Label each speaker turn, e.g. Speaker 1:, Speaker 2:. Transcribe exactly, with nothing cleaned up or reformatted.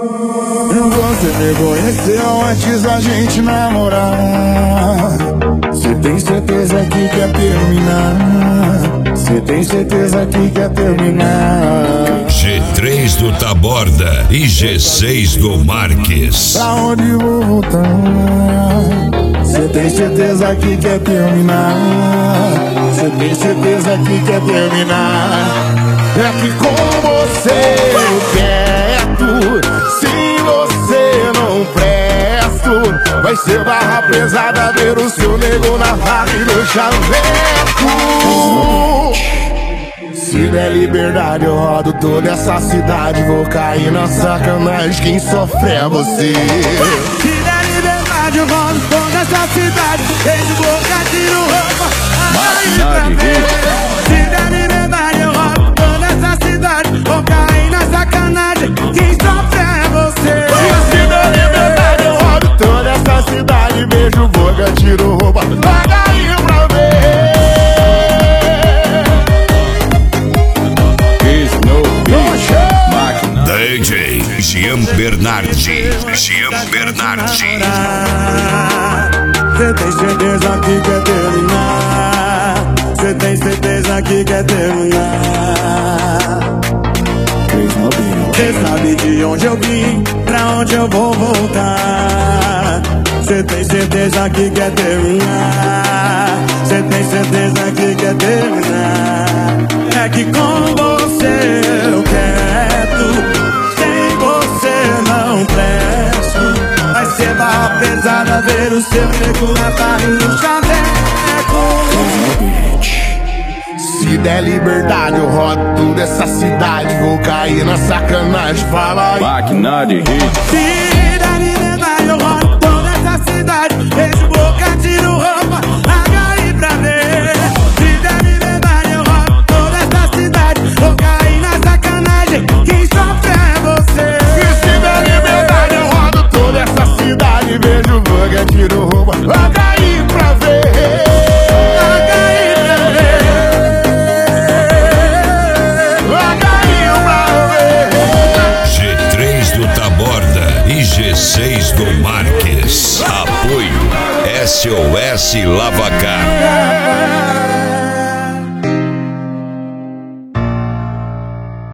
Speaker 1: Você me conheceu antes da gente namorar. Cê tem certeza que quer terminar? Cê tem certeza que quer terminar?
Speaker 2: G três do Taborda e G seis do Marques.
Speaker 1: Pra onde vou voltar? Cê tem certeza que quer terminar? Cê tem certeza que quer terminar? É que com você eu quero. Se você não presto, vai ser barra pesada ver o seu nego na barra e no chaveco. Se der liberdade eu rodo toda essa cidade. Vou cair na sacanagem, quem sofre é você.
Speaker 3: Se der liberdade eu rodo toda essa cidade. Beijo, boca, tiro roupa, aí pra ver. Se der liberdade eu rodo toda essa cidade. Vou cair na sacanagem, quem sofre é você.
Speaker 1: Se der liberdade eu rodo toda essa cidade. Beijo, boca, tiro roupa, paga aí pra ver.
Speaker 2: D J Jean Bernardi. Jean Bernardi.
Speaker 3: Cê tem certeza que quer terminar? Cê tem certeza que quer terminar? Cê sabe de onde eu vim, pra onde eu vou voltar. Cê tem certeza que quer terminar? Cê tem certeza que quer terminar? É que com você eu quero. Sem você não presto. Vai ser barra pesada ver o seu nego na barra e no chaveco.
Speaker 1: Se der liberdade eu rodo toda essa cidade. Vou cair na sacanagem, fala aí.
Speaker 4: Máquina de hit.
Speaker 3: Se der liberdade eu rodo toda essa cidade. Beijo, boca, tiro roupa, larga aí pra ver. Se der liberdade eu rodo toda essa cidade. Vou cair na sacanagem, quem sofre é você.
Speaker 1: E se der liberdade eu rodo toda essa cidade. Beijo, boca, tiro roupa, larga aí pra ver.
Speaker 2: G seis do Marques. Apoio S O S Lavacar.